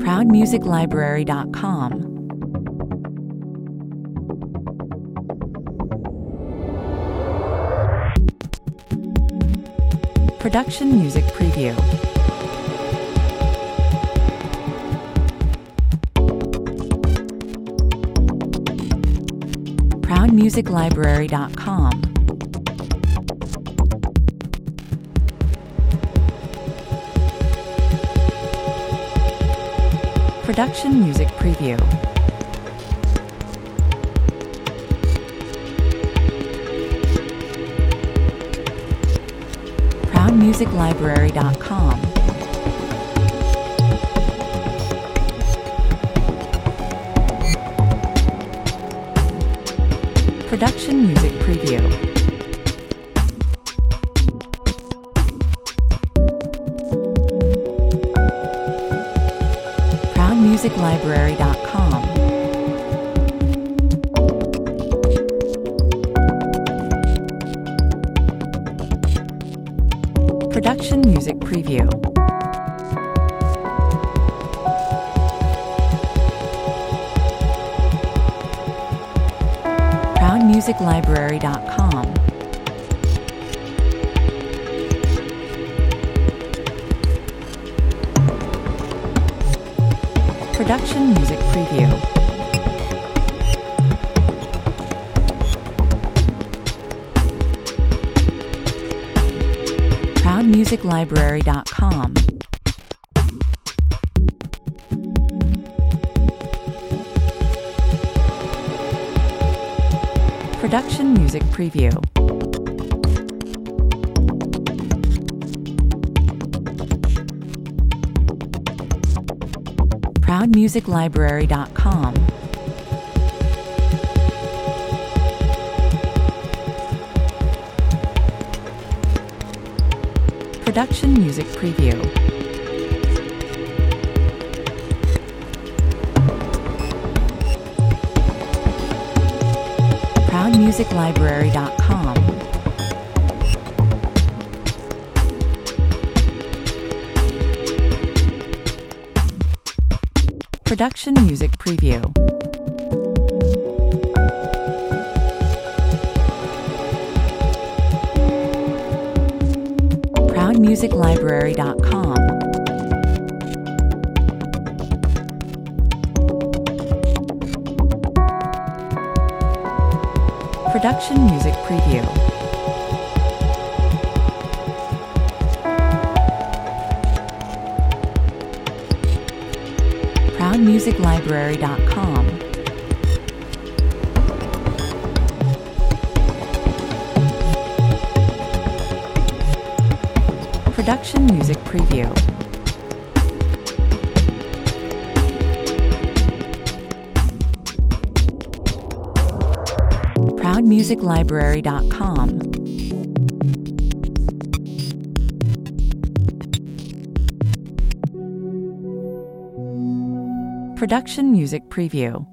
ProudMusicLibrary.com. Production Music Preview. ProudMusicLibrary.com. Production Music Preview. ProudMusicLibrary.com. Production Music Preview. ProudMusicLibrary.com. Production Music Preview. ProudMusicLibrary.com. Production Music Preview. ProudMusicLibrary.com. Production Music Preview. ProudMusicLibrary.com. Production Music Preview. ProudMusicLibrary.com. Production Music Preview. ProudMusicLibrary.com. Production Music Preview. ProudMusicLibrary.com. Production Music Preview. ProudMusicLibrary.com. Production Music Preview.